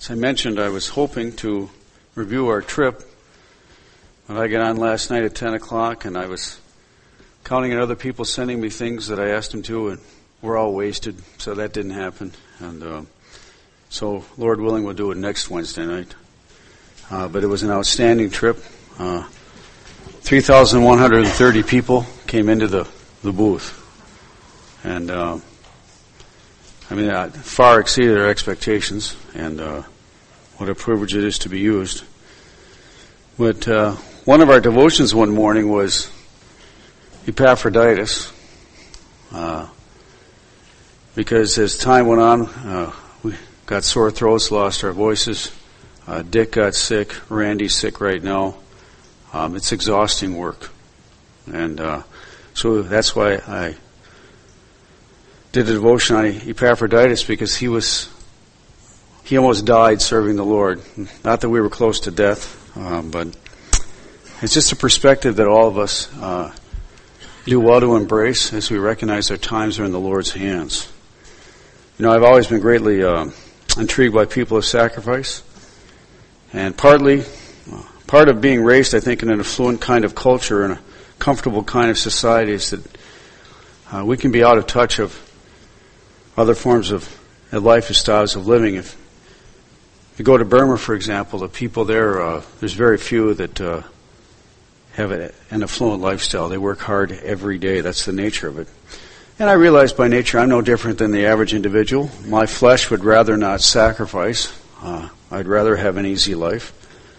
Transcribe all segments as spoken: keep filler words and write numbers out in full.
As I mentioned, I was hoping to review our trip, but I got on last night at ten o'clock, and I was counting on other people sending me things that I asked them to, and we're all wasted, so that didn't happen. And uh, so, Lord willing, we'll do it next Wednesday night. Uh, but it was an outstanding trip. Uh, three thousand one hundred thirty people came into the, the booth. And, uh, I mean, that far exceeded our expectations, and uh, what a privilege it is to be used. But uh, one of our devotions one morning was Epaphroditus, uh, because as time went on, uh, we got sore throats, lost our voices. Uh, Dick got sick. Randy's sick right now. Um, it's exhausting work. And uh, so that's why I did a devotion on Epaphroditus, because he was, he almost died serving the Lord. Not that we were close to death, um, but it's just a perspective that all of us uh, do well to embrace as we recognize our times are in the Lord's hands. You know, I've always been greatly uh, intrigued by people of sacrifice, and partly, uh, part of being raised, I think, in an affluent kind of culture and a comfortable kind of society is that uh, we can be out of touch of other forms of uh, lifestyles of living. If you go to Burma, for example, the people there, uh, there's very few that uh, have a, an affluent lifestyle. They work hard every day. That's the nature of it. And I realize by nature I'm no different than the average individual. My flesh would rather not sacrifice. Uh, I'd rather have an easy life.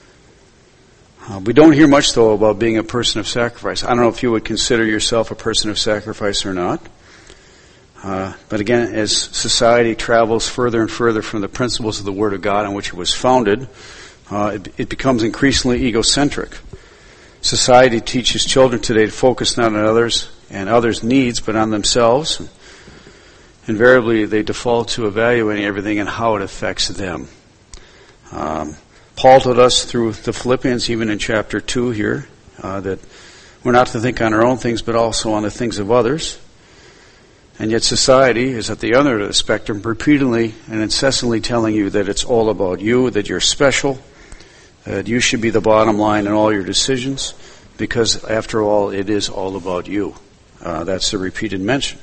Uh, we don't hear much, though, about being a person of sacrifice. I don't know if you would consider yourself a person of sacrifice or not. Uh, but again, as society travels further and further from the principles of the Word of God on which it was founded, uh, it, it becomes increasingly egocentric. Society teaches children today to focus not on others and others' needs, but on themselves. Invariably, they default to evaluating everything and how it affects them. Um, Paul told us through the Philippians, even in chapter two here, uh, that we're not to think on our own things, but also on the things of others. And yet society is at the other end of the spectrum, repeatedly and incessantly telling you that it's all about you, that you're special, that you should be the bottom line in all your decisions, because after all, it is all about you. Uh, that's the repeated mention.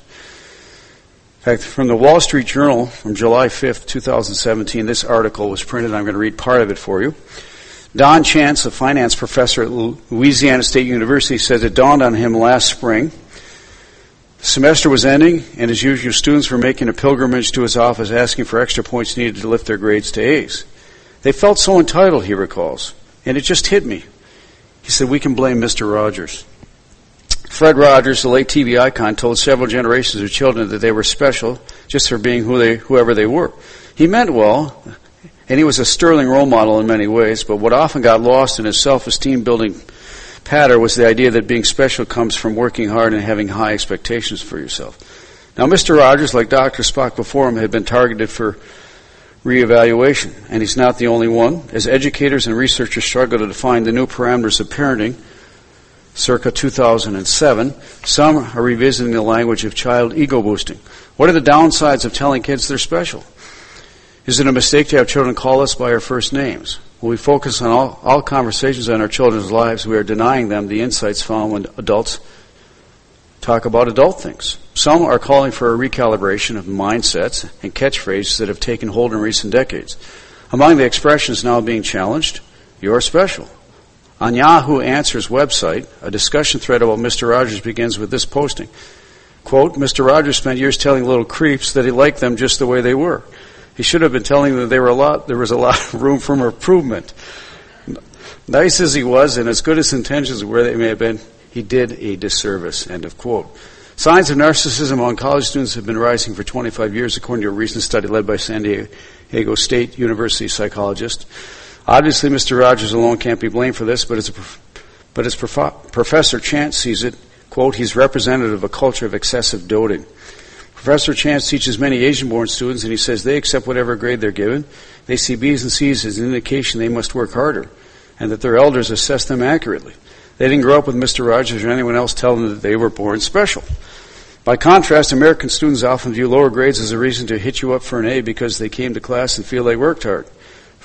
In fact, from the Wall Street Journal from July fifth, twenty seventeen, this article was printed. I'm going to read part of it for you. Don Chance, a finance professor at Louisiana State University, says it dawned on him last spring. The semester was ending, and as usual, students were making a pilgrimage to his office asking for extra points needed to lift their grades to A's. They felt so entitled, he recalls, and it just hit me. He said, we can blame Mister Rogers. Fred Rogers, the late T V icon, told several generations of children that they were special just for being who they, whoever they were. He meant well, and he was a sterling role model in many ways, but what often got lost in his self-esteem building patter was the idea that being special comes from working hard and having high expectations for yourself. Now, Mister Rogers, like Doctor Spock before him, had been targeted for reevaluation, and he's not the only one. As educators and researchers struggle to define the new parameters of parenting, circa two thousand seven, some are revisiting the language of child ego boosting. What are the downsides of telling kids they're special? Is it a mistake to have children call us by our first names? When we focus on all, all conversations on our children's lives, we are denying them the insights found when adults talk about adult things. Some are calling for a recalibration of mindsets and catchphrases that have taken hold in recent decades. Among the expressions now being challenged, you're special. On Yahoo Answers website, a discussion thread about Mister Rogers begins with this posting. Quote, Mister Rogers spent years telling little creeps that he liked them just the way they were. He should have been telling them they were a lot, there was a lot of room for improvement. Nice as he was, and as good as intentions were they may have been, he did a disservice, end of quote. Signs of narcissism among college students have been rising for twenty-five years, according to a recent study led by San Diego State University psychologist. Obviously, Mister Rogers alone can't be blamed for this, but as, a, but as prof, Professor Chance sees it, quote, he's representative of a culture of excessive doting. Professor Chance teaches many Asian-born students, and he says they accept whatever grade they're given. They see B's and C's as an indication they must work harder, and that their elders assess them accurately. They didn't grow up with Mister Rogers or anyone else telling them that they were born special. By contrast, American students often view lower grades as a reason to hit you up for an A because they came to class and feel they worked hard.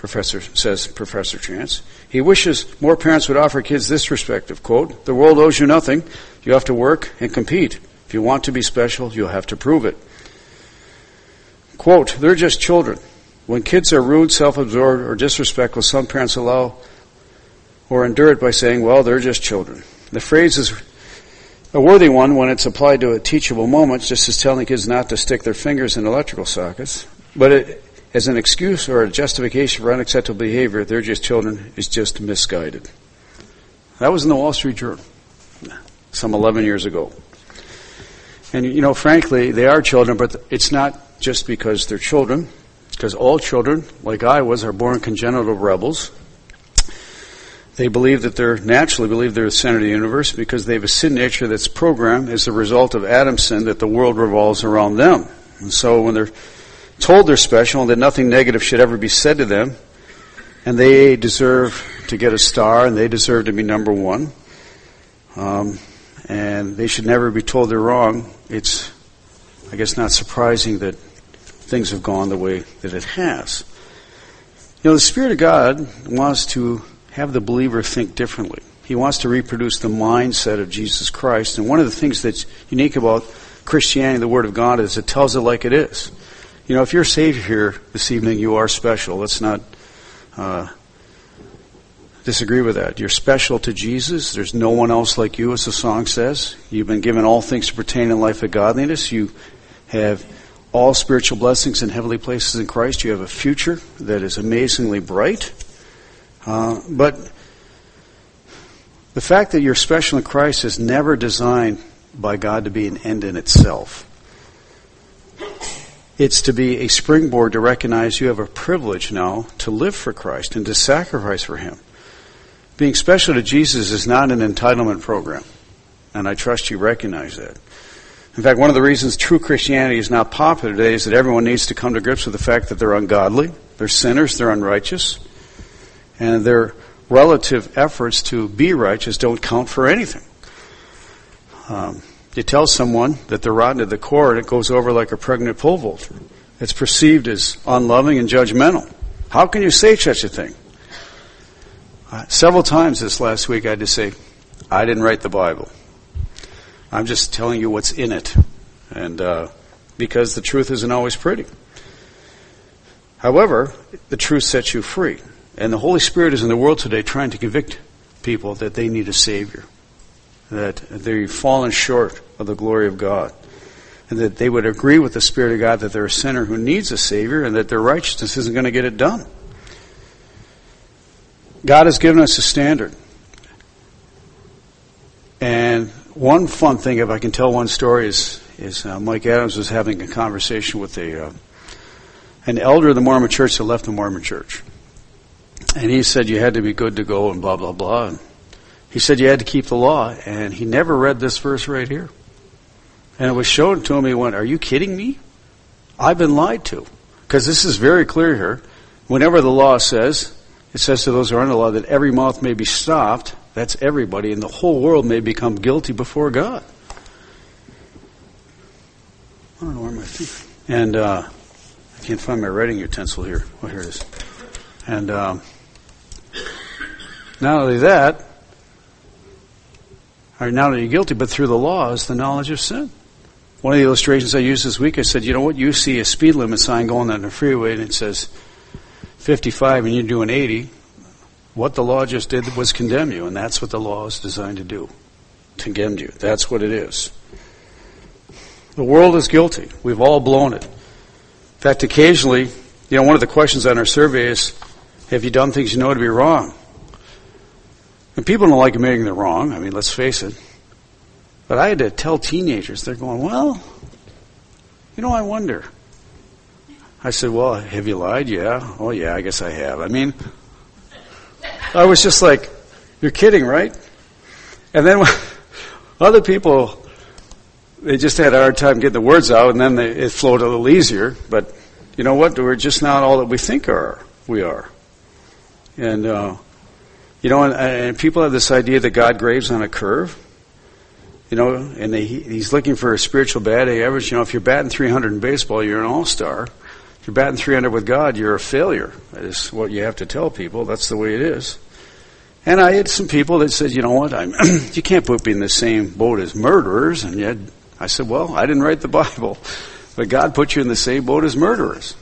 Professor says Professor Chance. He wishes more parents would offer kids this perspective, quote, "The world owes you nothing. You have to work and compete. If you want to be special, you'll have to prove it." Quote, "They're just children. When kids are rude, self-absorbed, or disrespectful, some parents allow or endure it by saying, well, they're just children." The phrase is a worthy one when it's applied to a teachable moment, just as telling kids not to stick their fingers in electrical sockets. But it, as an excuse or a justification for unacceptable behavior, they're just children, is just misguided. That was in the Wall Street Journal some eleven years ago. And, you know, frankly, they are children, but it's not just because they're children, because all children, like I was, are born congenital rebels. They believe that they're, naturally believe they're the center of the universe because they have a sin nature that's programmed as a result of Adam's sin that the world revolves around them. And so when they're told they're special and that nothing negative should ever be said to them, and they deserve to get a star and they deserve to be number one, um, and they should never be told they're wrong, it's, I guess, not surprising that things have gone the way that it has. You know, the Spirit of God wants to have the believer think differently. He wants to reproduce the mindset of Jesus Christ. And one of the things that's unique about Christianity, the Word of God, is it tells it like it is. You know, if you're saved here this evening, you are special. Let's not uh, disagree with that. You're special to Jesus. There's no one else like you, as the song says. You've been given all things to pertain in life of godliness. You have all spiritual blessings in heavenly places in Christ. You have a future that is amazingly bright. Uh, but the fact that you're special in Christ is never designed by God to be an end in itself. It's to be a springboard to recognize you have a privilege now to live for Christ and to sacrifice for Him. Being special to Jesus is not an entitlement program, and I trust you recognize that. In fact, one of the reasons true Christianity is not popular today is that everyone needs to come to grips with the fact that they're ungodly, they're sinners, they're unrighteous, and their relative efforts to be righteous don't count for anything. Um, you tell someone that they're rotten to the core and it goes over like a pregnant pole vaulter. It's perceived as unloving and judgmental. How can you say such a thing? Uh, several times this last week I had to say, I didn't write the Bible. I'm just telling you what's in it. And uh, because the truth isn't always pretty. However, the truth sets you free. And the Holy Spirit is in the world today trying to convict people that they need a Savior, that they've fallen short of the glory of God, and that they would agree with the Spirit of God that they're a sinner who needs a Savior and that their righteousness isn't going to get it done. God has given us a standard. And one fun thing, if I can tell one story, is, is uh, Mike Adams was having a conversation with a uh, an elder of the Mormon church that left the Mormon church. And he said you had to be good to go and blah, blah, blah. And he said you had to keep the law. And he never read this verse right here. And it was shown to him. He went, are you kidding me? I've been lied to. Because this is very clear here. Whenever the law says, it says to those who are under the law that every mouth may be stopped. That's everybody. And the whole world may become guilty before God. I don't know where my feet. And uh, I can't find my writing utensil here. Oh, here it is. And um, not only that, or not only are you guilty, but through the law is the knowledge of sin. One of the illustrations I used this week, I said, you know what, you see a speed limit sign going on the freeway and it says fifty-five and you're doing eighty. What the law just did was condemn you, and that's what the law is designed to do. To condemn you. That's what it is. The world is guilty. We've all blown it. In fact, occasionally, you know, one of the questions on our survey is, have you done things you know to be wrong? And people don't like admitting they're wrong. I mean, let's face it. But I had to tell teenagers, they're going, well, you know, I wonder. I said, well, have you lied? Yeah. Oh, yeah, I guess I have. I mean, I was just like, you're kidding, right? And then other people, they just had a hard time getting the words out, and then they, it flowed a little easier. But you know what? We're just not all that we think are. We are. And, uh, you know, and, and people have this idea that God graves on a curve. You know, and they, he's looking for a spiritual batting average. You know, if you're batting three hundred in baseball, you're an all-star. If you're batting three hundred with God, you're a failure. That is what you have to tell people. That's the way it is. And I had some people that said, you know what, I'm, you can't put me in the same boat as murderers. And yet I said, well, I didn't write the Bible, but God put you in the same boat as murderers.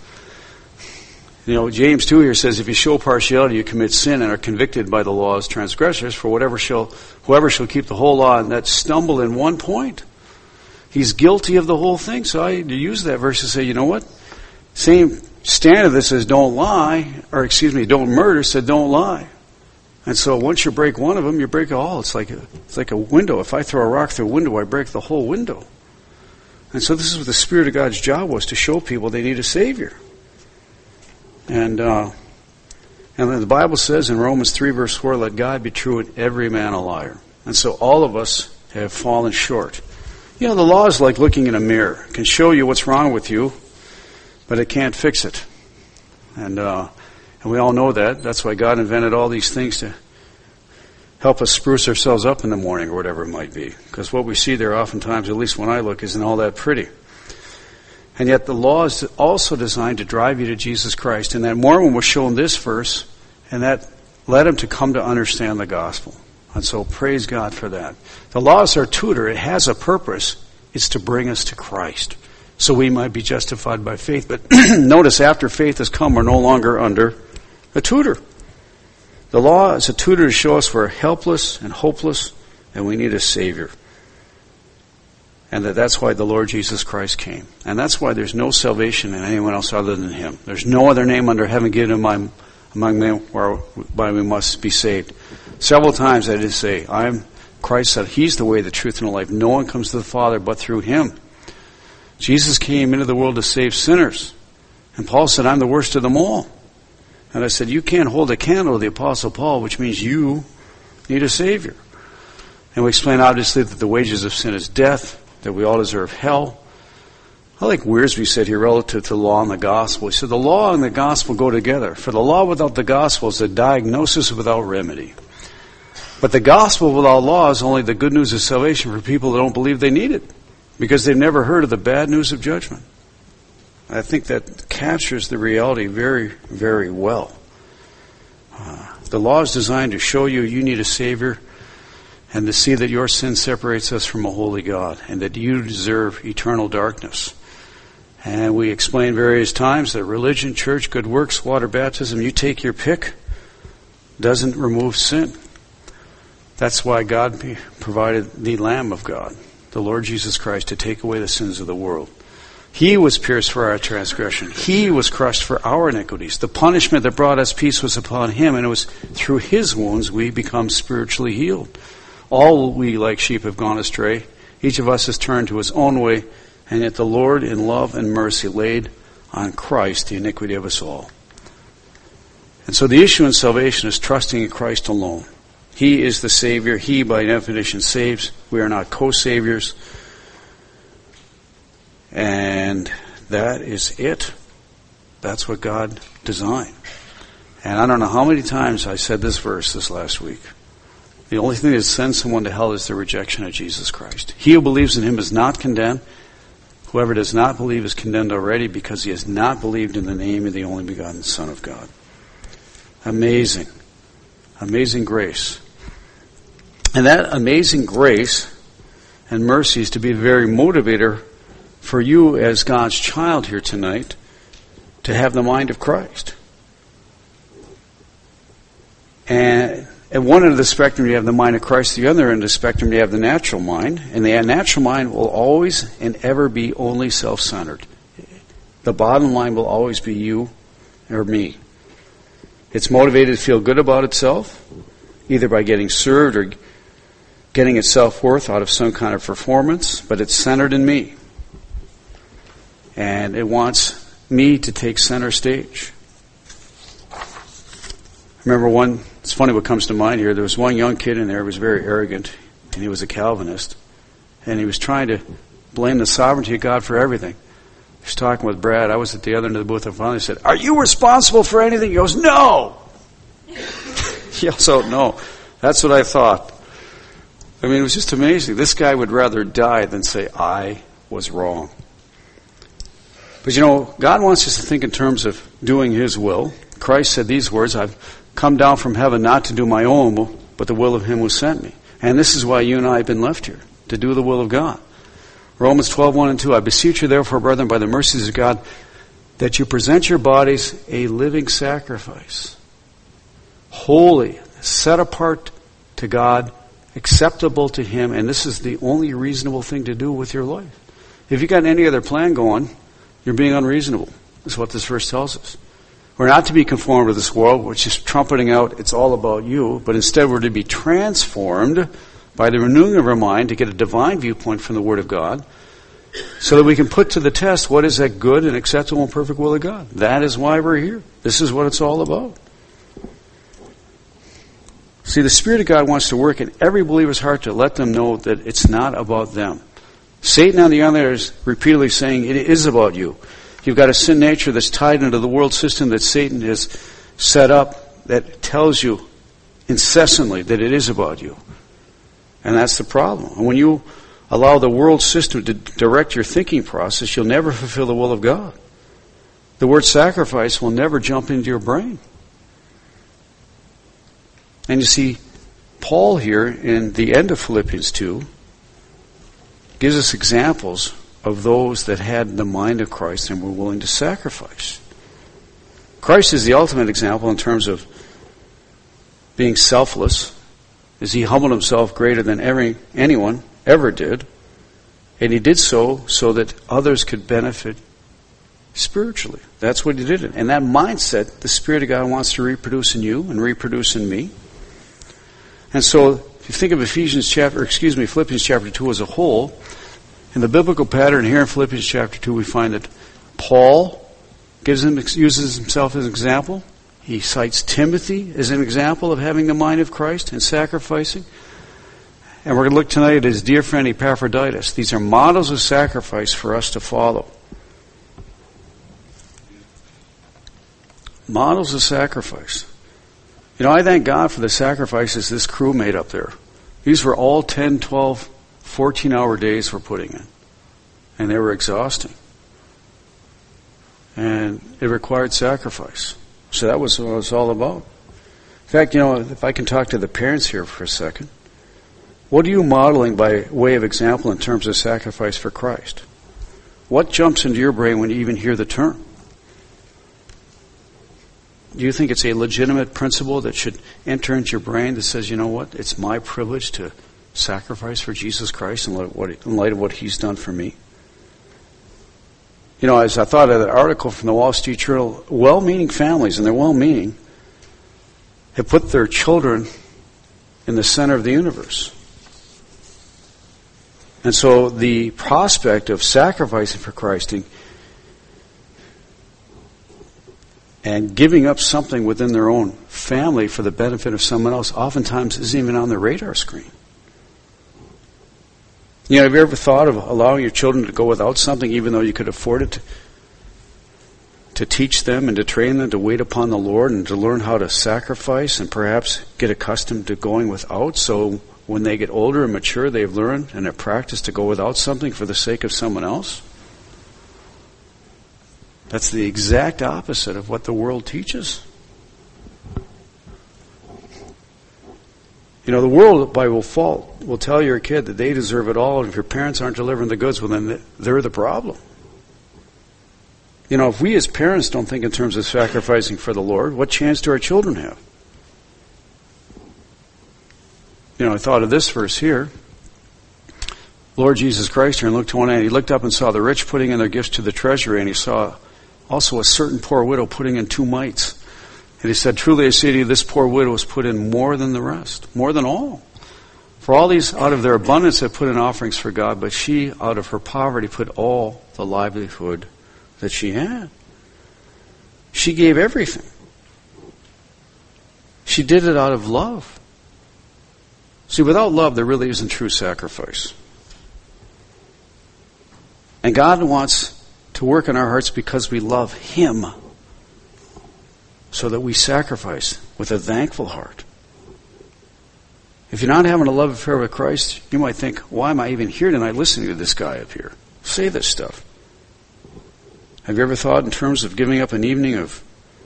You know, James two here says, if you show partiality, you commit sin and are convicted by the law as transgressors. For whatever shall, whoever shall keep the whole law and that stumble in one point, he's guilty of the whole thing. So I use that verse to say, you know what? Same standard that says don't lie, or excuse me, don't murder, said don't lie. And so once you break one of them, you break it all. It's like a, it's like a window. If I throw a rock through a window, I break the whole window. And so this is what the Spirit of God's job was, to show people they need a Savior. And uh, and then the Bible says in Romans three verse four, let God be true and every man a liar. And so all of us have fallen short. You know, the law is like looking in a mirror. It can show you what's wrong with you, but it can't fix it. And uh, and we all know that. That's why God invented all these things to help us spruce ourselves up in the morning or whatever it might be. Because what we see there oftentimes, at least when I look, isn't all that pretty. And yet the law is also designed to drive you to Jesus Christ. And that Mormon was shown this verse, and that led him to come to understand the gospel. And so praise God for that. The law is our tutor. It has a purpose. It's to bring us to Christ, so we might be justified by faith. But notice, after faith has come, we're no longer under a tutor. The law is a tutor to show us we're helpless and hopeless, and we need a Savior. And that that's why the Lord Jesus Christ came. And that's why there's no salvation in anyone else other than Him. There's no other name under heaven given among men whereby we must be saved. Several times I did say, I'm Christ said He's the way, the truth, and the life. No one comes to the Father but through Him. Jesus came into the world to save sinners. And Paul said, I'm the worst of them all. And I said, you can't hold a candle to the Apostle Paul, which means you need a Savior. And we explain obviously that the wages of sin is death, that we all deserve hell. I like Wiersbe said here relative to the law and the gospel. He said the law and the gospel go together. For the law without the gospel is a diagnosis without remedy. But the gospel without law is only the good news of salvation for people that don't believe they need it, because they've never heard of the bad news of judgment. I think that captures the reality very, very well. Uh, the law is designed to show you you need a Savior, and to see that your sin separates us from a holy God, and that you deserve eternal darkness. And we explain various times that religion, church, good works, water baptism, you take your pick, doesn't remove sin. That's why God provided the Lamb of God, the Lord Jesus Christ, to take away the sins of the world. He was pierced for our transgression. He was crushed for our iniquities. The punishment that brought us peace was upon Him, and it was through His wounds we become spiritually healed. All we like sheep have gone astray. Each of us has turned to his own way, and yet the Lord in love and mercy laid on Christ the iniquity of us all. And so the issue in salvation is trusting in Christ alone. He is the Savior. He, by definition, saves. We are not co-saviors. And that is it. That's what God designed. And I don't know how many times I said this verse this last week. The only thing that sends someone to hell is the rejection of Jesus Christ. He who believes in Him is not condemned. Whoever does not believe is condemned already, because he has not believed in the name of the only begotten Son of God. Amazing. Amazing grace. And that amazing grace and mercy is to be the very motivator for you as God's child here tonight to have the mind of Christ. And at one end of the spectrum you have the mind of Christ, the other end of the spectrum you have the natural mind, and the natural mind will always and ever be only self-centered. The bottom line will always be you or me. It's motivated to feel good about itself, either by getting served or getting its self-worth out of some kind of performance, but it's centered in me. And it wants me to take center stage. I remember one, it's funny what comes to mind here, there was one young kid in there who was very arrogant, and he was a Calvinist, and he was trying to blame the sovereignty of God for everything. He was talking with Brad. I was at the other end of the booth, and finally said, "Are you responsible for anything?" He goes, "No!" He yells out, "No." That's what I thought. I mean, it was just amazing. This guy would rather die than say, I was wrong. But you know, God wants us to think in terms of doing His will. Christ said these words, I've come down from heaven not to do my own will, but the will of Him who sent me. And this is why you and I have been left here, to do the will of God. Romans twelve, one and two, I beseech you therefore, brethren, by the mercies of God, that you present your bodies a living sacrifice, holy, set apart to God, acceptable to Him, and this is the only reasonable thing to do with your life. If you got any other plan going, you're being unreasonable. That's what this verse tells us. We're not to be conformed to this world, which is trumpeting out, it's all about you, but instead we're to be transformed by the renewing of our mind to get a divine viewpoint from the Word of God, so that we can put to the test what is that good and acceptable and perfect will of God. That is why we're here. This is what it's all about. See, the Spirit of God wants to work in every believer's heart to let them know that it's not about them. Satan, on the other hand, is repeatedly saying it is about you. You've got a sin nature that's tied into the world system that Satan has set up that tells you incessantly that it is about you. And that's the problem. And when you allow the world system to direct your thinking process, you'll never fulfill the will of God. The word sacrifice will never jump into your brain. And you see, Paul here in the end of Philippians two gives us examples of those that had the mind of Christ and were willing to sacrifice. Christ is the ultimate example in terms of being selfless, as He humbled Himself greater than every, anyone ever did. And He did so so that others could benefit spiritually. That's what He did. And that mindset, the Spirit of God wants to reproduce in you and reproduce in me. And so, if you think of Ephesians chapter, excuse me, Philippians chapter two as a whole, in the biblical pattern here in Philippians chapter two, we find that Paul gives him, uses himself as an example. He cites Timothy as an example of having the mind of Christ and sacrificing. And we're going to look tonight at his dear friend Epaphroditus. These are models of sacrifice for us to follow. Models of sacrifice. You know, I thank God for the sacrifices this crew made up there. These were all ten, twelve, fourteen-hour days we're putting in. And they were exhausting. And it required sacrifice. So that was what it was all about. In fact, you know, if I can talk to the parents here for a second, what are you modeling by way of example in terms of sacrifice for Christ? What jumps into your brain when you even hear the term? Do you think it's a legitimate principle that should enter into your brain that says, you know what, it's my privilege to sacrifice for Jesus Christ in light of what, in light of what He's done for me? You know, as I thought of that article from the Wall Street Journal, well-meaning families, and they're well-meaning, have put their children in the center of the universe. And so the prospect of sacrificing for Christ and, and giving up something within their own family for the benefit of someone else oftentimes isn't even on the radar screen. You know, have you ever thought of allowing your children to go without something even though you could afford it, to, to teach them and to train them to wait upon the Lord and to learn how to sacrifice and perhaps get accustomed to going without, so when they get older and mature, they've learned and have practiced to go without something for the sake of someone else? That's the exact opposite of what the world teaches. You know, the world, by fault, will tell your kid that they deserve it all, and if your parents aren't delivering the goods, well, then they're the problem. You know, if we as parents don't think in terms of sacrificing for the Lord, what chance do our children have? You know, I thought of this verse here. Lord Jesus Christ here in Luke twenty-nine, He looked up and saw the rich putting in their gifts to the treasury, and He saw also a certain poor widow putting in two mites. And He said, truly I say to you, this poor widow has put in more than the rest, more than all. For all these out of their abundance have put in offerings for God, but she out of her poverty put all the livelihood that she had. She gave everything. She did it out of love. See, without love, there really isn't true sacrifice. And God wants to work in our hearts because we love Him, so that we sacrifice with a thankful heart. If you're not having a love affair with Christ, you might think, why am I even here tonight listening to this guy up here say this stuff? Have you ever thought in terms of giving up an evening of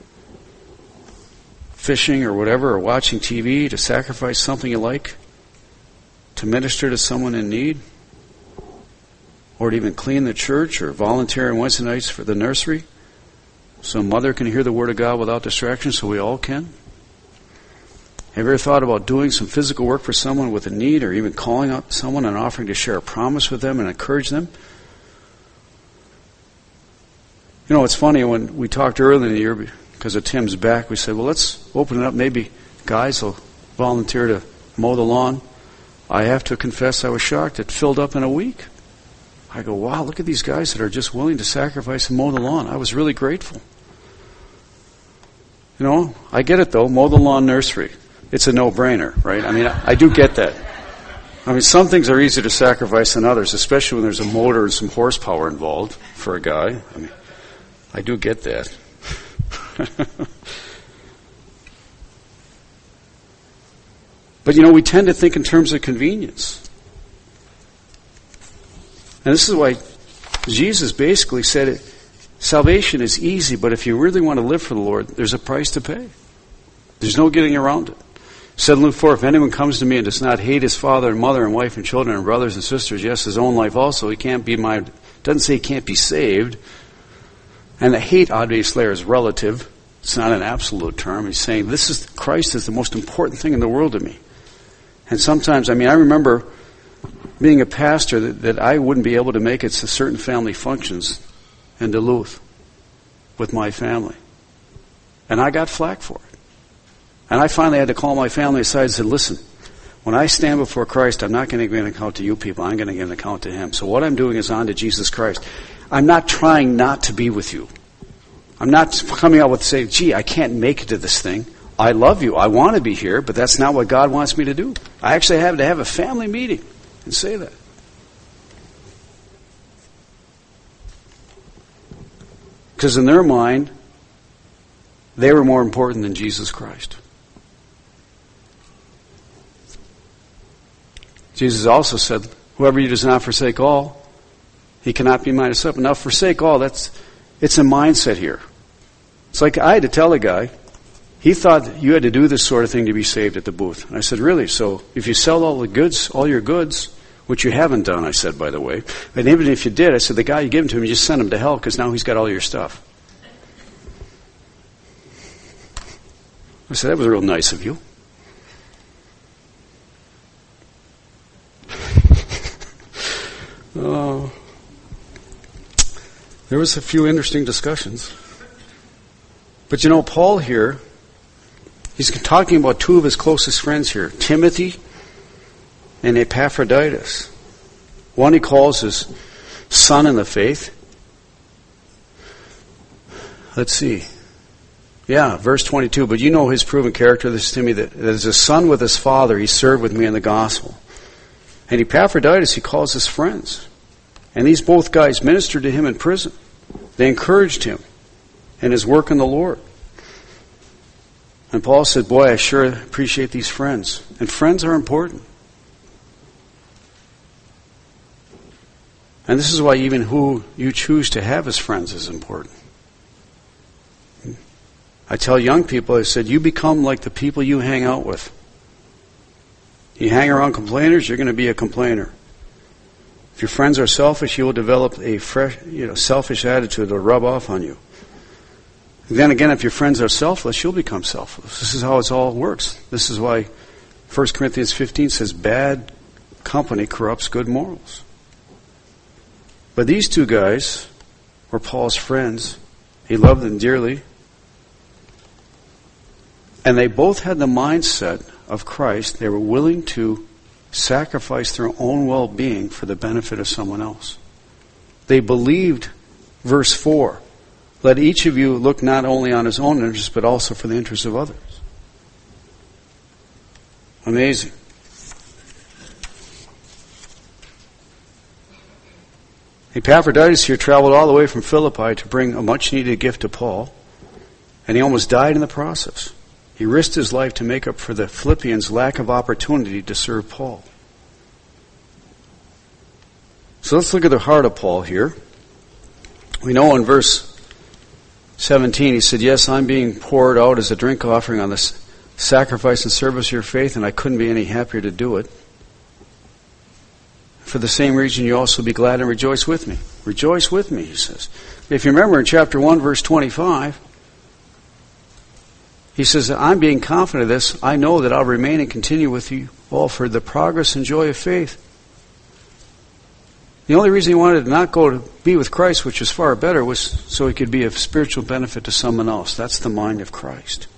fishing or whatever, or watching T V to sacrifice something you like to minister to someone in need? Or to even clean the church or volunteer on Wednesday nights for the nursery so mother can hear the Word of God without distraction, so we all can? Have you ever thought about doing some physical work for someone with a need, or even calling out someone and offering to share a promise with them and encourage them? You know, it's funny, when we talked earlier in the year, because of Tim's back, we said, well, let's open it up. Maybe guys will volunteer to mow the lawn. I have to confess I was shocked. It filled up in a week. I go, wow, look at these guys that are just willing to sacrifice and mow the lawn. I was really grateful. You know, I get it though, mow the lawn nursery. It's a no-brainer, right? I mean, I, I do get that. I mean, some things are easier to sacrifice than others, especially when there's a motor and some horsepower involved for a guy. I mean, I do get that. But you know, we tend to think in terms of convenience. And this is why Jesus basically said it, salvation is easy, but if you really want to live for the Lord, there's a price to pay. There's no getting around it. It said in Luke four, if anyone comes to me and does not hate his father and mother and wife and children and brothers and sisters, yes, his own life also, he can't be my, doesn't say he can't be saved. And the hate, obviously, is relative. It's not an absolute term. He's saying this is, Christ is the most important thing in the world to me. And sometimes, I mean, I remember being a pastor that, that I wouldn't be able to make it to certain family functions in Duluth with my family. And I got flack for it. And I finally had to call my family aside and said, listen, when I stand before Christ, I'm not going to give an account to you people. I'm going to give an account to Him. So what I'm doing is on to Jesus Christ. I'm not trying not to be with you. I'm not coming out with saying, gee, I can't make it to this thing. I love you. I want to be here, but that's not what God wants me to do. I actually have to have a family meeting and say that. Because in their mind, they were more important than Jesus Christ. Jesus also said, whoever does not forsake all, he cannot be my disciple. Now, forsake all, that's, it's a mindset here. It's like I had to tell a guy, he thought you had to do this sort of thing to be saved at the booth. And I said, really? So if you sell all the goods, all your goods, which you haven't done, I said, by the way, and even if you did, I said, the guy you give them to him, you just send him to hell because now he's got all your stuff. I said, that was real nice of you. Oh, there was a few interesting discussions. But you know, Paul here, he's talking about two of his closest friends here, Timothy and Epaphroditus. One he calls his son in the faith. Let's see. Yeah, verse twenty-two. But you know his proven character, this is Timothy, that as a son with his father, he served with me in the gospel. And Epaphroditus he calls his friends. And these both guys ministered to him in prison. They encouraged him in his work in the Lord. And Paul said, boy, I sure appreciate these friends. And friends are important. And this is why even who you choose to have as friends is important. I tell young people, I said, you become like the people you hang out with. You hang around complainers, you're going to be a complainer. If your friends are selfish, you will develop a fresh, you know, selfish attitude to rub off on you. And then again, if your friends are selfless, you'll become selfless. This is how it all works. This is why First Corinthians fifteen says, bad company corrupts good morals. But these two guys were Paul's friends. He loved them dearly. And they both had the mindset of Christ. They were willing to sacrifice their own well-being for the benefit of someone else. They believed, verse four, let each of you look not only on his own interests, but also for the interests of others. Amazing. Epaphroditus here traveled all the way from Philippi to bring a much-needed gift to Paul, and he almost died in the process. He risked his life to make up for the Philippians' lack of opportunity to serve Paul. So let's look at the heart of Paul here. We know in verse seventeen, he said, yes, I'm being poured out as a drink offering on the sacrifice and service of your faith, and I couldn't be any happier to do it. For the same reason, you also be glad and rejoice with me. Rejoice with me, he says. If you remember in chapter one, verse twenty-five, he says, I'm being confident of this. I know that I'll remain and continue with you all for the progress and joy of faith. The only reason he wanted to not go to be with Christ, which is far better, was so he could be of spiritual benefit to someone else. That's the mind of Christ.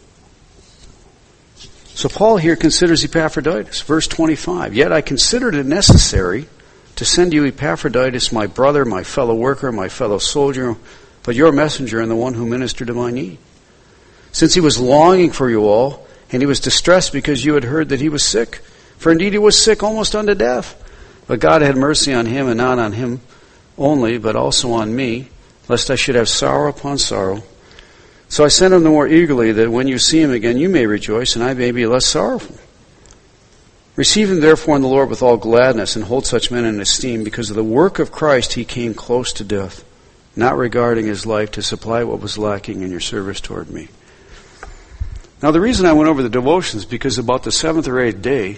So Paul here considers Epaphroditus. Verse twenty-five, yet I considered it necessary to send you Epaphroditus, my brother, my fellow worker, my fellow soldier, but your messenger and the one who ministered to my need. Since he was longing for you all, and he was distressed because you had heard that he was sick. For indeed he was sick almost unto death. But God had mercy on him, and not on him only, but also on me, lest I should have sorrow upon sorrow. So I sent him the more eagerly, that when you see him again you may rejoice, and I may be less sorrowful. Receive him therefore in the Lord with all gladness, and hold such men in esteem, because of the work of Christ he came close to death, not regarding his life, to supply what was lacking in your service toward me. Now the reason I went over the devotions is because about the seventh or eighth day,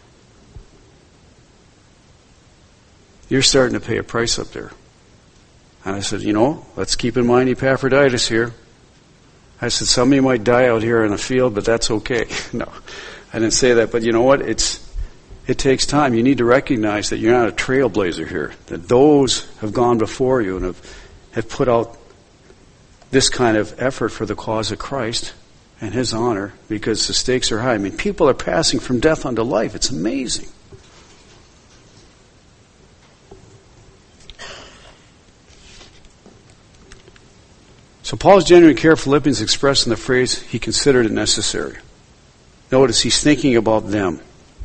you're starting to pay a price up there. And I said, you know, let's keep in mind Epaphroditus here. I said, some of you might die out here in the field, but that's okay. No, I didn't say that. But you know what? It's It takes time. You need to recognize that you're not a trailblazer here. That those have gone before you and have, have put out this kind of effort for the cause of Christ and his honor, because the stakes are high. I mean, people are passing from death unto life. It's amazing. So Paul's genuine care for Philippians expressed in the phrase, he considered it necessary. Notice he's thinking about them.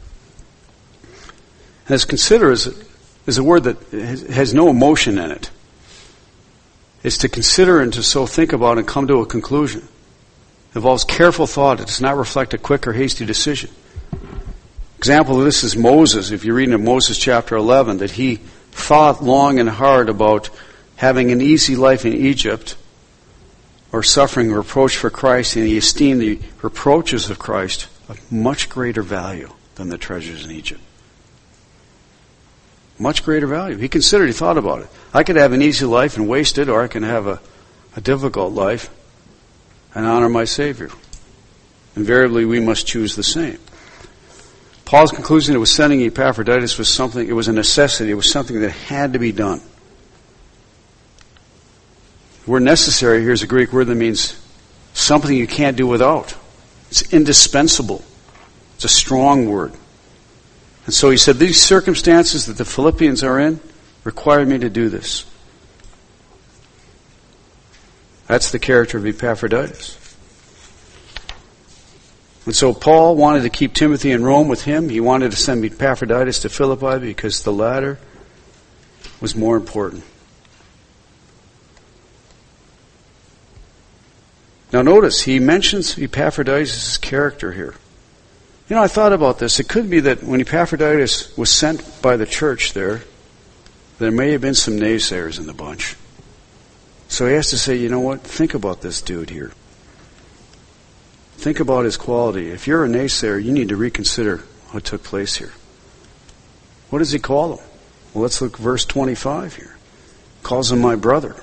And as consider is, is a word that has no emotion in it. It's to consider and to so think about and come to a conclusion. It involves careful thought. It does not reflect a quick or hasty decision. Example of this is Moses. If you read in Moses chapter eleven, that he thought long and hard about having an easy life in Egypt, or suffering reproach for Christ, and he esteemed the reproaches of Christ of much greater value than the treasures in Egypt. Much greater value. He considered, he thought about it. I could have an easy life and waste it, or I can have a, a difficult life and honor my Savior. Invariably, we must choose the same. Paul's conclusion that was sending Epaphroditus was something, it was a necessity, it was something that had to be done. The word necessary here is a Greek word that means something you can't do without. It's indispensable. It's a strong word. And so he said, these circumstances that the Philippians are in require me to do this. That's the character of Epaphroditus. And so Paul wanted to keep Timothy in Rome with him. He wanted to send Epaphroditus to Philippi because the latter was more important. Now notice, he mentions Epaphroditus' character here. You know, I thought about this. It could be that when Epaphroditus was sent by the church there, there may have been some naysayers in the bunch. So he has to say, you know what, think about this dude here. Think about his quality. If you're a naysayer, you need to reconsider what took place here. What does he call him? Well, let's look at verse twenty-five here. Calls him my brother.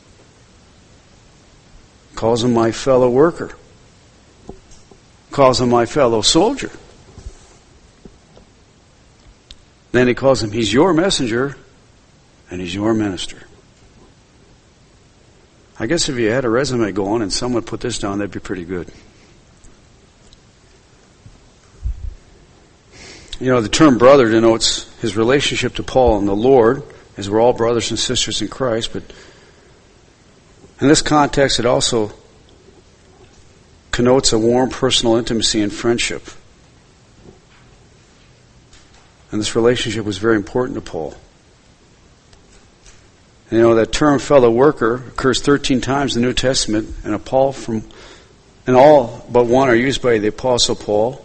Calls him my fellow worker. Calls him my fellow soldier. Then he calls him, he's your messenger and he's your minister. I guess if you had a resume going and someone put this down, that'd be pretty good. You know, the term brother denotes his relationship to Paul and the Lord, as we're all brothers and sisters in Christ, but in this context, it also connotes a warm personal intimacy and friendship. And this relationship was very important to Paul. And you know, that term fellow worker occurs thirteen times in the New Testament, and a Paul from, and all but one are used by the Apostle Paul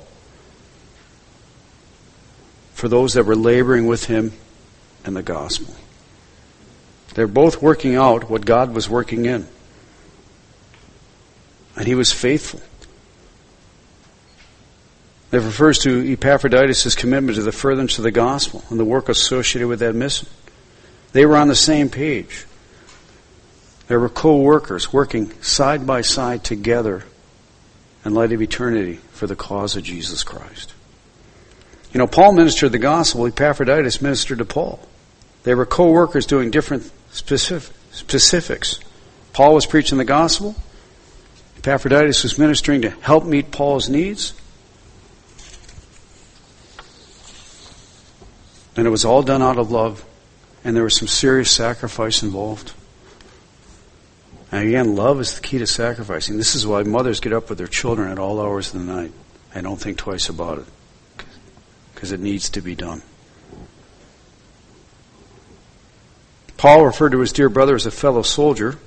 for those that were laboring with him in the gospel. They're both working out what God was working in. And he was faithful. It refers to Epaphroditus' commitment to the furtherance of the gospel and the work associated with that mission. They were on the same page. They were co-workers working side by side together in light of eternity for the cause of Jesus Christ. You know, Paul ministered the gospel. Epaphroditus ministered to Paul. They were co-workers doing different specific, specifics. Paul was preaching the gospel. Epaphroditus was ministering to help meet Paul's needs. And it was all done out of love. And there was some serious sacrifice involved. And again, love is the key to sacrificing. This is why mothers get up with their children at all hours of the night. I don't think twice about it. Because it needs to be done. Paul referred to his dear brother as a fellow soldier.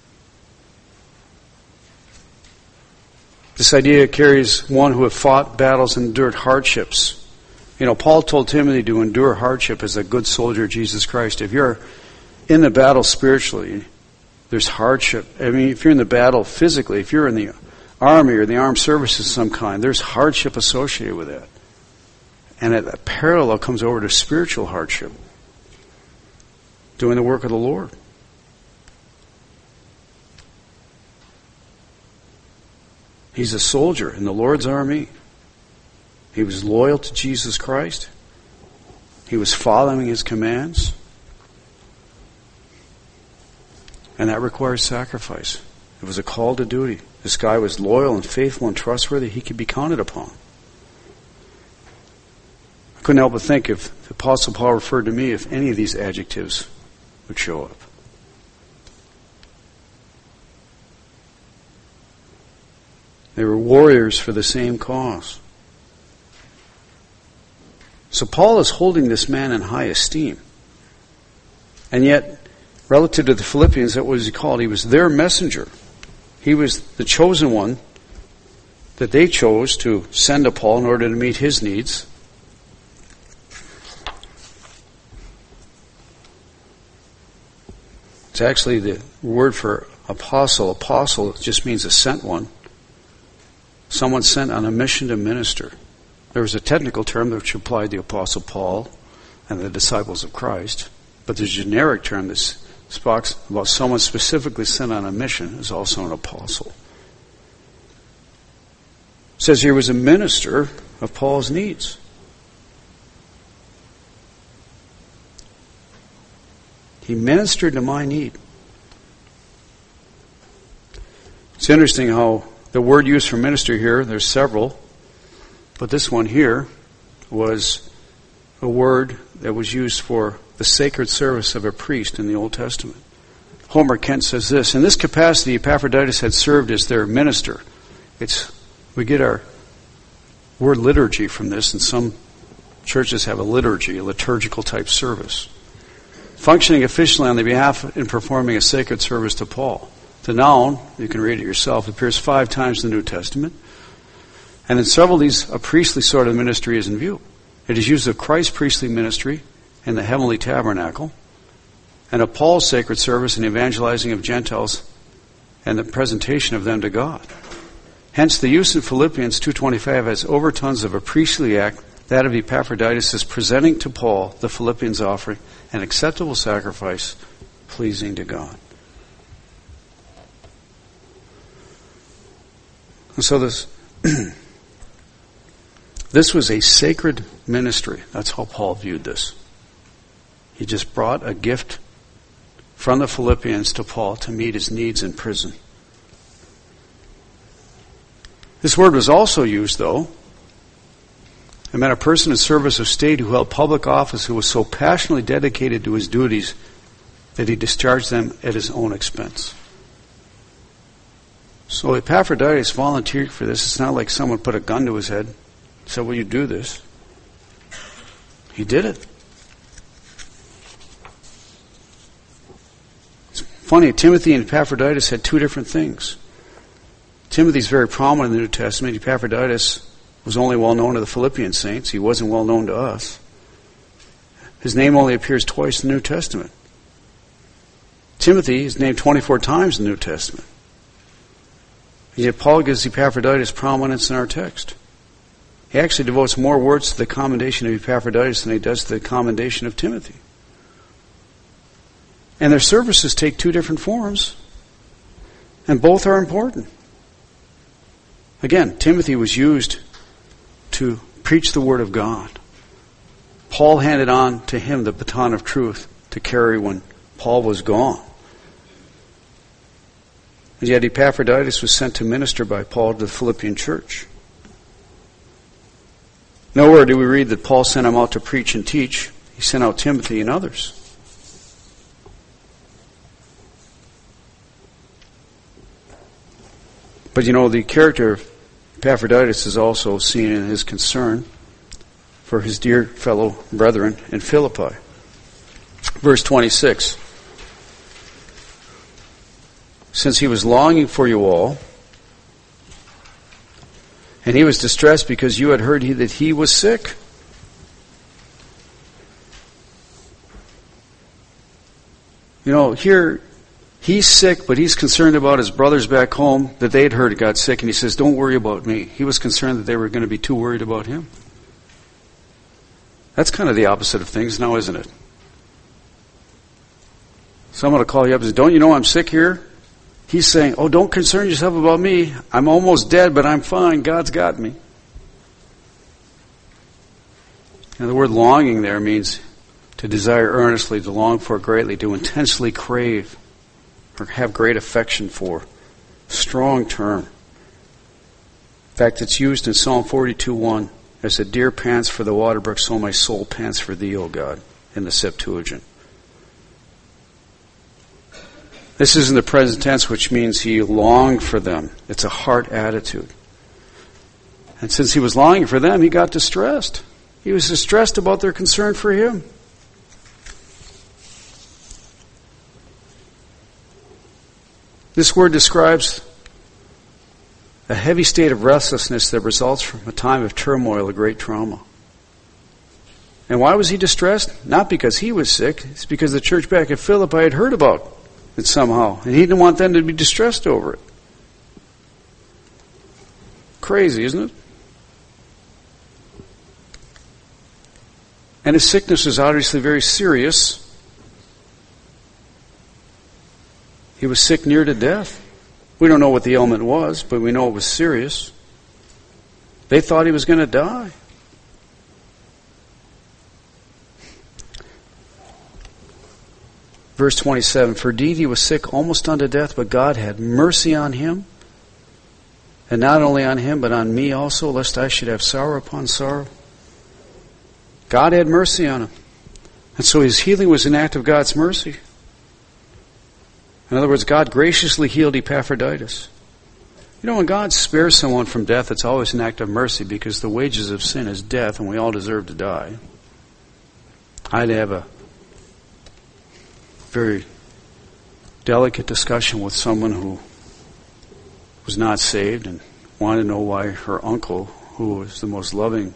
This idea carries one who have fought battles and endured hardships. You know, Paul told Timothy to endure hardship as a good soldier of Jesus Christ. If you're in the battle spiritually, there's hardship. I mean, if you're in the battle physically, if you're in the army or the armed services of some kind, there's hardship associated with that. And a parallel comes over to spiritual hardship. Doing the work of the Lord. He's a soldier in the Lord's army. He was loyal to Jesus Christ. He was following his commands. And that requires sacrifice. It was a call to duty. This guy was loyal and faithful and trustworthy. He could be counted upon. I couldn't help but think if the Apostle Paul referred to me, if any of these adjectives would show up. They were warriors for the same cause. So Paul is holding this man in high esteem. And yet, relative to the Philippians, that was he called. He was their messenger. He was the chosen one that they chose to send to Paul in order to meet his needs. It's actually the word for apostle. Apostle just means a sent one. Someone sent on a mission to minister. There was a technical term which applied to the Apostle Paul and the disciples of Christ. But the generic term that speaks about someone specifically sent on a mission is also an apostle. It says here was a minister of Paul's needs. He ministered to my need. It's interesting how the word used for minister here, there's several, but this one here was a word that was used for the sacred service of a priest in the Old Testament. Homer Kent says this, in this capacity Epaphroditus had served as their minister. It's we get our word liturgy from this, and some churches have a liturgy, a liturgical type service. Functioning officially on their behalf in performing a sacred service to Paul. The noun, you can read it yourself, appears five times in the New Testament. And in several of these, a priestly sort of ministry is in view. It is used of Christ's priestly ministry in the heavenly tabernacle, and of Paul's sacred service in evangelizing of Gentiles and the presentation of them to God. Hence, the use in Philippians two twenty-five has overtones of a priestly act, that of Epaphroditus is presenting to Paul, the Philippians offering, an acceptable sacrifice pleasing to God. And so this this was a sacred ministry. That's how Paul viewed this. He just brought a gift from the Philippians to Paul to meet his needs in prison. This word was also used, though, it meant a person in service of state who held public office who was so passionately dedicated to his duties that he discharged them at his own expense. So Epaphroditus volunteered for this. It's not like someone put a gun to his head and said, will you do this? He did it. It's funny, Timothy and Epaphroditus had two different things. Timothy's very prominent in the New Testament. Epaphroditus was only well known to the Philippian saints. He wasn't well known to us. His name only appears twice in the New Testament. Timothy is named twenty-four times in the New Testament. And yet Paul gives Epaphroditus prominence in our text. He actually devotes more words to the commendation of Epaphroditus than he does to the commendation of Timothy. And their services take two different forms, and both are important. Again, Timothy was used to preach the Word of God. Paul handed on to him the baton of truth to carry when Paul was gone. And yet Epaphroditus was sent to minister by Paul to the Philippian church. Nowhere do we read that Paul sent him out to preach and teach. He sent out Timothy and others. But you know, the character of Epaphroditus is also seen in his concern for his dear fellow brethren in Philippi. Verse twenty-six. Since he was longing for you all, and he was distressed because you had heard he, that he was sick. You know, here he's sick, but he's concerned about his brothers back home that they had heard he got sick, and he says, don't worry about me. He was concerned that they were going to be too worried about him. That's kind of the opposite of things now, isn't it? Someone will call you up and say, don't you know I'm sick here? He's saying, oh, don't concern yourself about me. I'm almost dead, but I'm fine. God's got me. Now, the word longing there means to desire earnestly, to long for greatly, to intensely crave, or have great affection for. Strong term. In fact, it's used in Psalm forty-two one. As the deer pants for the water brook, so my soul pants for thee, O God, in the Septuagint. This is in the present tense, which means he longed for them. It's a heart attitude. And since he was longing for them, he got distressed. He was distressed about their concern for him. This word describes a heavy state of restlessness that results from a time of turmoil, a great trauma. And why was he distressed? Not because he was sick. It's because the church back at Philippi had heard about it somehow. And he didn't want them to be distressed over it. Crazy, isn't it? And his sickness was obviously very serious. He was sick near to death. We don't know what the ailment was, but we know it was serious. They thought he was going to die. Verse twenty-seven, for indeed he was sick almost unto death, but God had mercy on him. And not only on him, but on me also, lest I should have sorrow upon sorrow. God had mercy on him. And so his healing was an act of God's mercy. In other words, God graciously healed Epaphroditus. You know, when God spares someone from death, it's always an act of mercy because the wages of sin is death and we all deserve to die. I had to have a very delicate discussion with someone who was not saved and wanted to know why her uncle, who was the most loving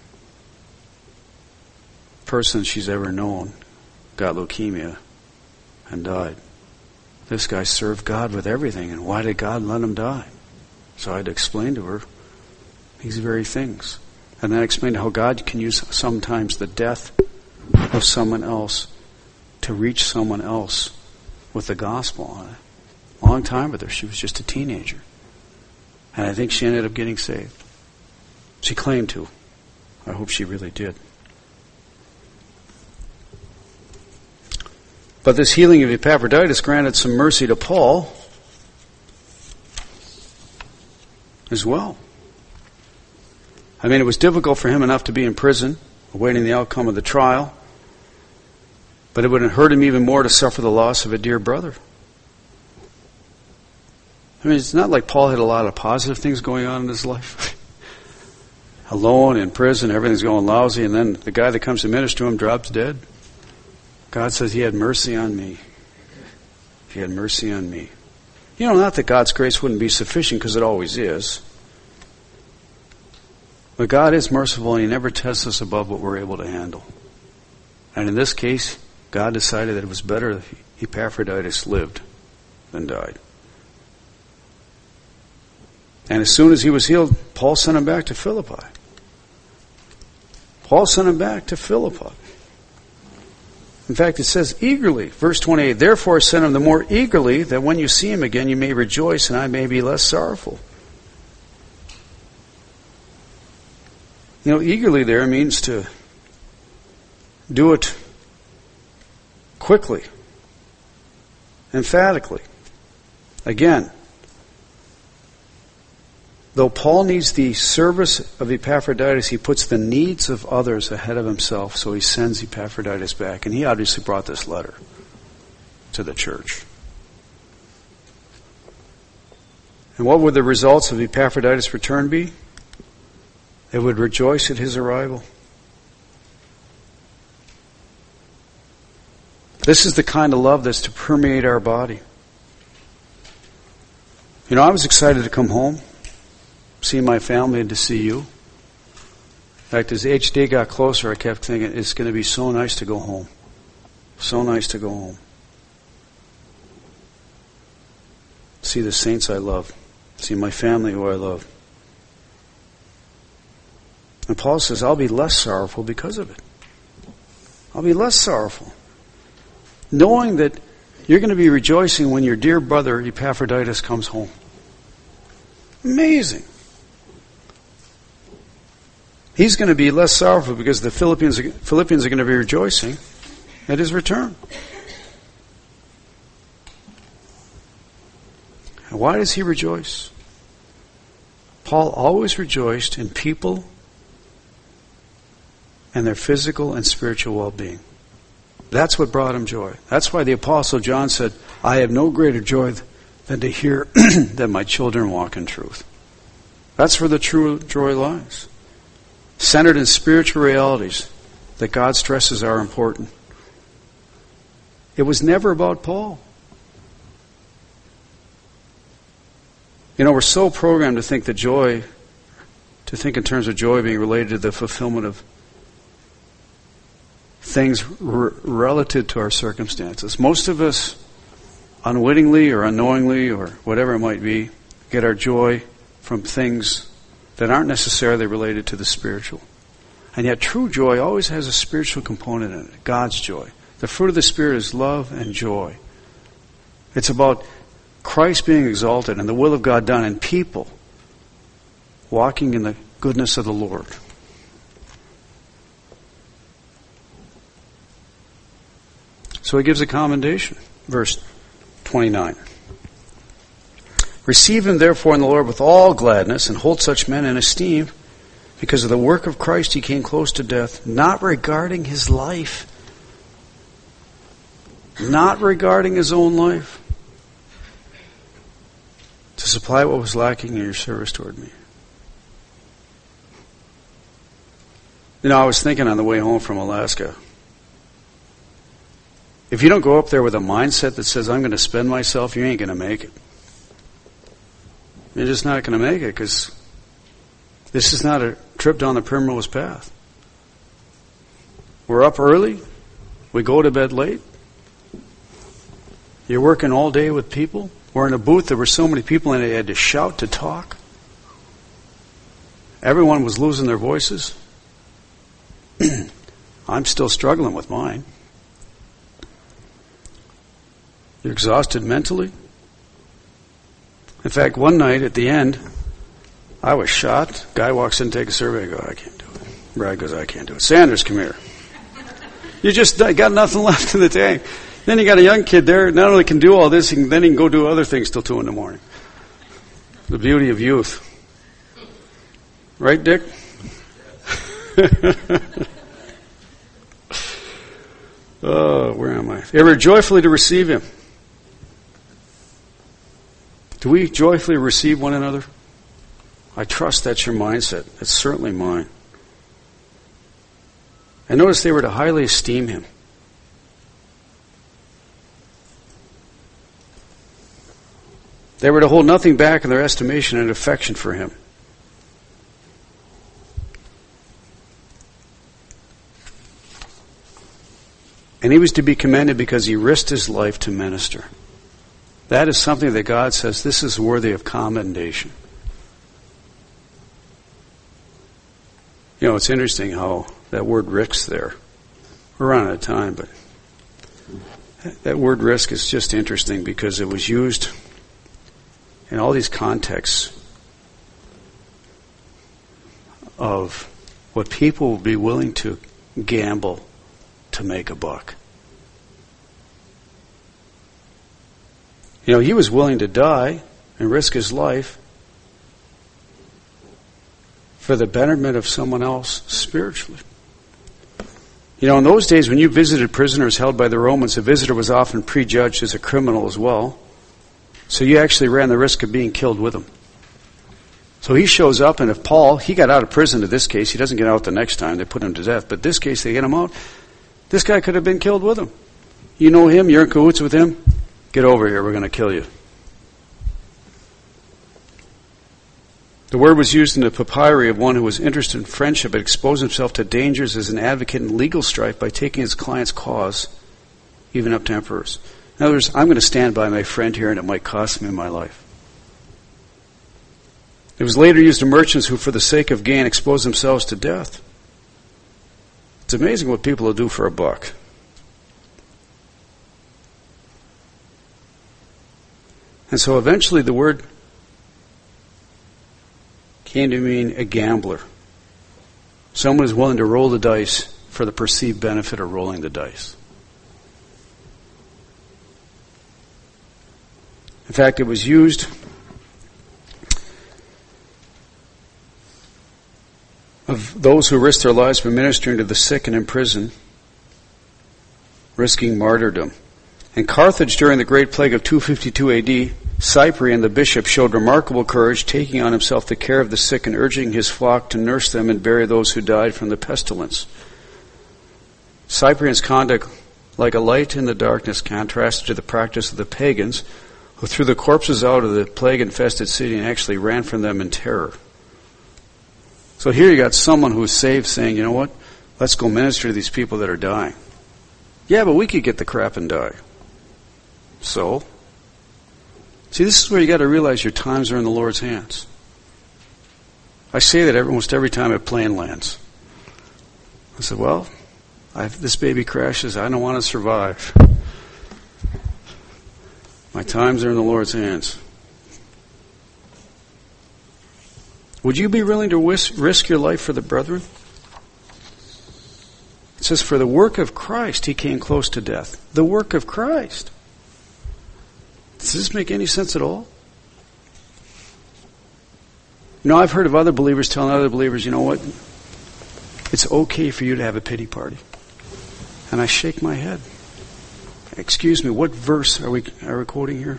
person she's ever known, got leukemia and died. This guy served God with everything, and why did God let him die? So I had to explain to her these very things. And then I explained how God can use sometimes the death of someone else to reach someone else with the gospel on it. A long time with her. She was just a teenager. And I think she ended up getting saved. She claimed to. I hope she really did. But this healing of Epaphroditus granted some mercy to Paul as well. I mean, it was difficult for him enough to be in prison, awaiting the outcome of the trial. But it would have hurt him even more to suffer the loss of a dear brother. I mean, it's not like Paul had a lot of positive things going on in his life. Alone, in prison, everything's going lousy, and then the guy that comes to minister to him drops dead. God says he had mercy on me. He had mercy on me. You know, not that God's grace wouldn't be sufficient, because it always is. But God is merciful, and he never tests us above what we're able to handle. And in this case, God decided that it was better Epaphroditus lived and died. And as soon as he was healed, Paul sent him back to Philippi. Paul sent him back to Philippi. In fact, it says eagerly, verse twenty-eight, therefore I sent him the more eagerly, that when you see him again you may rejoice and I may be less sorrowful. You know, eagerly there means to do it quickly, emphatically. Again, though Paul needs the service of Epaphroditus, he puts the needs of others ahead of himself, so he sends Epaphroditus back. And he obviously brought this letter to the church. And what would the results of Epaphroditus' return be? They would rejoice at his arrival. This is the kind of love that's to permeate our body. You know, I was excited to come home, see my family, and to see you. In fact, as each day got closer, I kept thinking, it's going to be so nice to go home. So nice to go home. See the saints I love. See my family who I love. And Paul says, I'll be less sorrowful because of it. I'll be less sorrowful. Knowing that you're going to be rejoicing when your dear brother Epaphroditus comes home. Amazing. He's going to be less sorrowful because the Philippians are, Philippians are going to be rejoicing at his return. And why does he rejoice? Paul always rejoiced in people and their physical and spiritual well-being. That's what brought him joy. That's why the Apostle John said, I have no greater joy than to hear that my children walk in truth. That's where the true joy lies. Centered in spiritual realities that God stresses are important. It was never about Paul. You know, we're so programmed to think that joy, to think in terms of joy being related to the fulfillment of things r- relative to our circumstances. Most of us, unwittingly or unknowingly or whatever it might be, get our joy from things that aren't necessarily related to the spiritual. And yet true joy always has a spiritual component in it, God's joy. The fruit of the Spirit is love and joy. It's about Christ being exalted and the will of God done, and people walking in the goodness of the Lord. So he gives a commendation. Verse twenty-nine. Receive him therefore in the Lord with all gladness, and hold such men in esteem, because of the work of Christ he came close to death, not regarding his life. Not regarding his own life. To supply what was lacking in your service toward me. You know, I was thinking on the way home from Alaska, if you don't go up there with a mindset that says, I'm going to spend myself, you ain't going to make it. You're just not going to make it, because this is not a trip down the primrose path. We're up early. We go to bed late. You're working all day with people. We're in a booth. There were so many people in it, you had to shout to talk. Everyone was losing their voices. I'm still struggling with mine. You're exhausted mentally. In fact, one night at the end, I was shot. Guy walks in, take a survey. I go, I can't do it. Brad goes, I can't do it. Sanders, come here. You just got nothing left in the tank. Then you got a young kid there. Not only can do all this, he can, then he can go do other things till two in the morning. The beauty of youth. Right, Dick? Oh, where am I? Ever joyfully to receive him. Do we joyfully receive one another? I trust that's your mindset. That's certainly mine. And notice they were to highly esteem him. They were to hold nothing back in their estimation and affection for him. And he was to be commended because he risked his life to minister. That is something that God says, this is worthy of commendation. You know, it's interesting how that word risk there. We're running out of time, but that word risk is just interesting because it was used in all these contexts of what people will be willing to gamble to make a buck. You know, he was willing to die and risk his life for the betterment of someone else spiritually. You know, in those days when you visited prisoners held by the Romans, a visitor was often prejudged as a criminal as well. So you actually ran the risk of being killed with him. So he shows up, and if Paul, he got out of prison in this case, he doesn't get out the next time, they put him to death. But this case, they get him out. This guy could have been killed with him. You know him, you're in cahoots with him. Get over here, we're going to kill you. The word was used in the papyri of one who was interested in friendship but exposed himself to dangers as an advocate in legal strife by taking his client's cause, even up to emperors. In other words, I'm going to stand by my friend here and it might cost me my life. It was later used of merchants who, for the sake of gain, exposed themselves to death. It's amazing what people will do for a buck. And so eventually the word came to mean a gambler. Someone who's willing to roll the dice for the perceived benefit of rolling the dice. In fact, it was used of those who risked their lives by ministering to the sick and in prison, risking martyrdom. In Carthage during the Great Plague of two fifty-two A D, Cyprian, the bishop, showed remarkable courage, taking on himself the care of the sick and urging his flock to nurse them and bury those who died from the pestilence. Cyprian's conduct, like a light in the darkness, contrasted to the practice of the pagans, who threw the corpses out of the plague-infested city and actually ran from them in terror. So here you got someone who was saved saying, you know what, let's go minister to these people that are dying. Yeah, but we could get the crap and die. So? See, this is where you got to realize your times are in the Lord's hands. I say that almost every time a plane lands. I said, well, if this baby crashes, I don't want to survive. My times are in the Lord's hands. Would you be willing to risk your life for the brethren? It says, for the work of Christ, he came close to death. The work of Christ. Does this make any sense at all? You know, I've heard of other believers telling other believers, you know what? It's okay for you to have a pity party. And I shake my head. Excuse me, what verse are we, are we quoting here?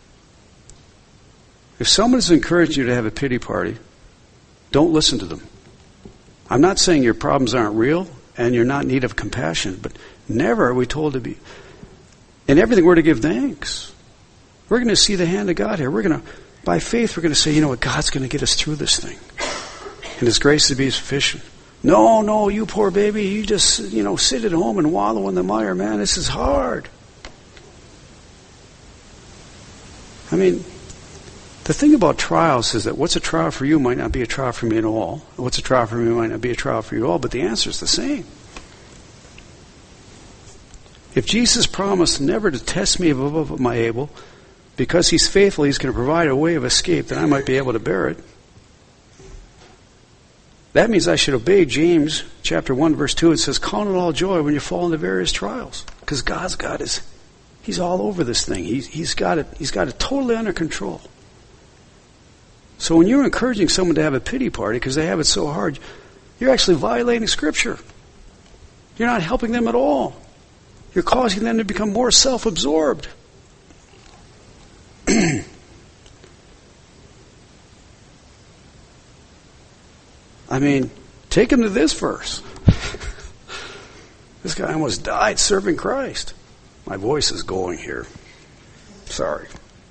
If someone has encouraged you to have a pity party, don't listen to them. I'm not saying your problems aren't real and you're not in need of compassion, but never are we told to be. In everything, we're to give thanks. We're going to see the hand of God here. We're going to, by faith, we're going to say, you know what, God's going to get us through this thing. And His grace to be sufficient. No, no, you poor baby, you just, you know, sit at home and wallow in the mire, man. This is hard. I mean, the thing about trials is that what's a trial for you might not be a trial for me at all. What's a trial for me might not be a trial for you at all, but the answer is the same. If Jesus promised never to test me above my able, because He's faithful, He's going to provide a way of escape that I might be able to bear it. That means I should obey James chapter one, verse two. It says, count it all joy when you fall into various trials. Because God's got His, He's all over this thing. He's, he's got it, He's got it totally under control. So when you're encouraging someone to have a pity party because they have it so hard, you're actually violating Scripture. You're not helping them at all. You're causing them to become more self-absorbed. I mean, take him to this verse. This guy almost died serving Christ. My voice is going here. Sorry.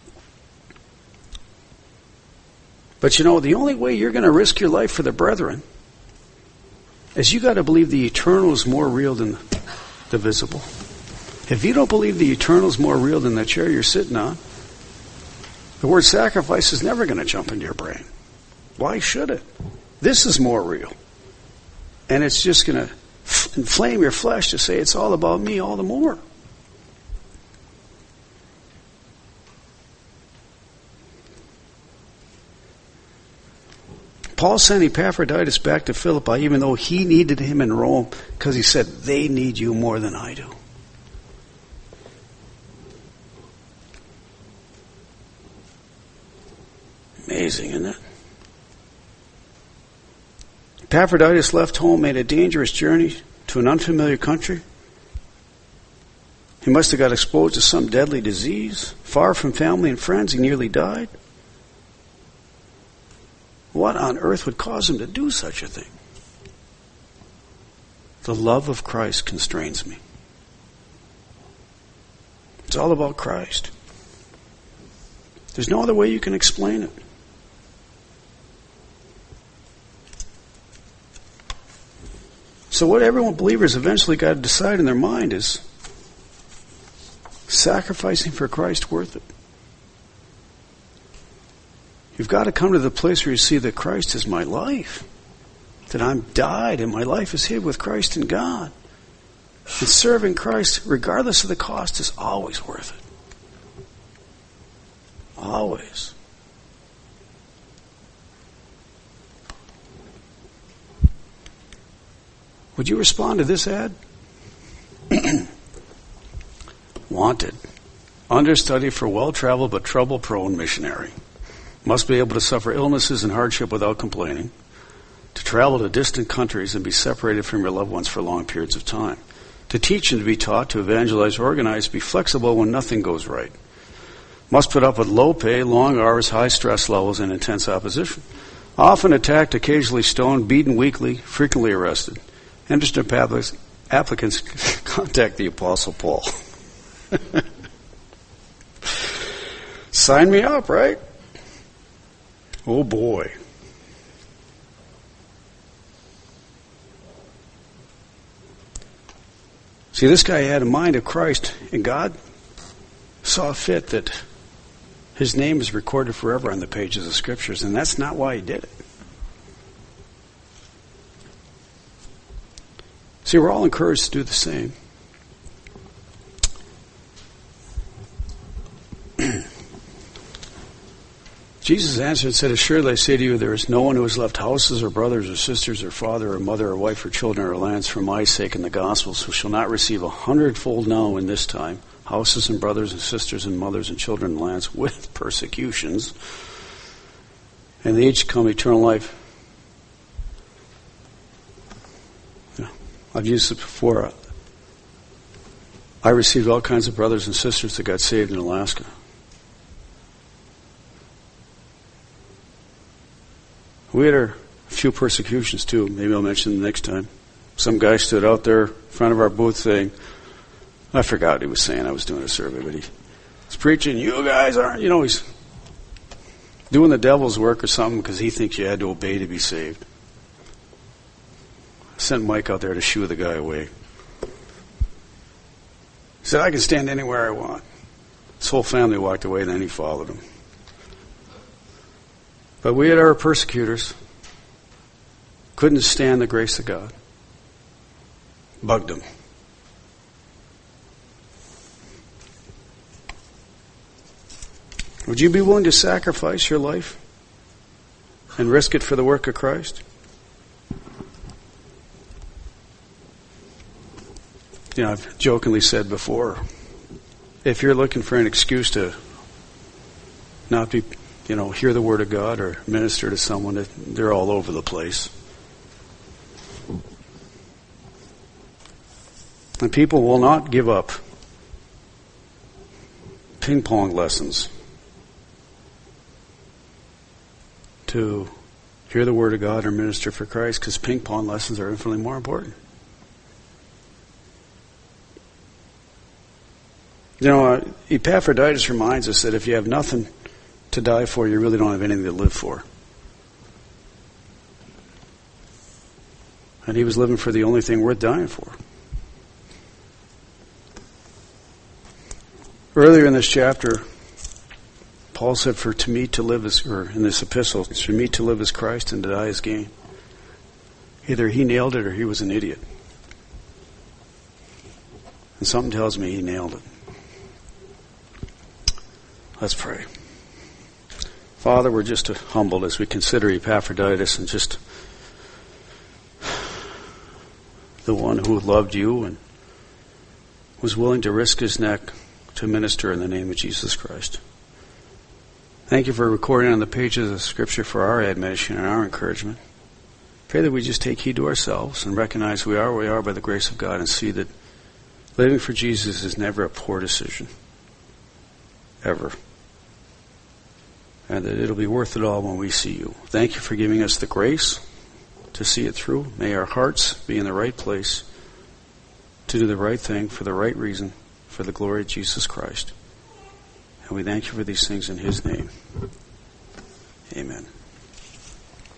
But you know, the only way you're going to risk your life for the brethren is you got to believe the eternal is more real than the visible. If you don't believe the eternal is more real than the chair you're sitting on, the word sacrifice is never going to jump into your brain. Why should it? This is more real. And it's just going to f- inflame your flesh to say it's all about me all the more. Paul sent Epaphroditus back to Philippi even though he needed him in Rome because he said, they need you more than I do. Amazing, isn't it? Epaphroditus left home, made a dangerous journey to an unfamiliar country. He must have got exposed to some deadly disease. Far from family and friends, he nearly died. What on earth would cause him to do such a thing? The love of Christ constrains me. It's all about Christ. There's no other way you can explain it. So what everyone believers eventually got to decide in their mind is, sacrificing for Christ worth it? You've got to come to the place where you see that Christ is my life, that I'm died and my life is hid with Christ in God. And serving Christ, regardless of the cost, is always worth it. Always. Would you respond to this ad? Wanted. Understudy for well-traveled but trouble-prone missionary. Must be able to suffer illnesses and hardship without complaining. To travel to distant countries and be separated from your loved ones for long periods of time. To teach and to be taught, to evangelize, organize, be flexible when nothing goes right. Must put up with low pay, long hours, high stress levels, and intense opposition. Often attacked, occasionally stoned, beaten weekly, frequently arrested. Interested applicants contact the Apostle Paul. Sign me up, right? Oh boy. See, this guy had a mind of Christ, and God saw fit that his name is recorded forever on the pages of Scriptures, and that's not why he did it. See, we're all encouraged to do the same. Jesus answered and said, assuredly I say to you, there is no one who has left houses or brothers or sisters or father or mother or wife or children or lands for my sake and the gospel's who shall not receive a hundredfold now in this time, houses and brothers and sisters and mothers and children and lands with persecutions, and the age to come eternal life. Yeah, I've used it before. I received all kinds of brothers and sisters that got saved in Alaska. We had a few persecutions too. Maybe I'll mention them next time. Some guy stood out there in front of our booth saying, I forgot what he was saying. I was doing a survey, but he was preaching, you guys aren't, you know, he's doing the devil's work or something because he thinks you had to obey to be saved. I sent Mike out there to shoo the guy away. He said, I can stand anywhere I want. His whole family walked away, and then he followed him. But we had our persecutors. Couldn't stand the grace of God. Bugged them. Would you be willing to sacrifice your life and risk it for the work of Christ? You know, I've jokingly said before, if you're looking for an excuse to not be, you know, hear the word of God or minister to someone, they're all over the place. And people will not give up ping pong lessons to hear the word of God or minister for Christ, because ping pong lessons are infinitely more important. You know, uh, Epaphroditus reminds us that if you have nothing to die for, you really don't have anything to live for. And he was living for the only thing worth dying for. Earlier in this chapter, Paul said, for to me to live is, or in this epistle, it's for me to live is Christ and to die is gain. Either he nailed it or he was an idiot. And something tells me he nailed it. Let's pray. Father, we're just humbled as we consider Epaphroditus and just the one who loved you and was willing to risk his neck to minister in the name of Jesus Christ. Thank you for recording on the pages of Scripture for our admonition and our encouragement. Pray that we just take heed to ourselves and recognize we are where we are by the grace of God and see that living for Jesus is never a poor decision. Ever. And that it'll be worth it all when we see you. Thank you for giving us the grace to see it through. May our hearts be in the right place to do the right thing for the right reason, for the glory of Jesus Christ. And we thank you for these things in his name. Amen.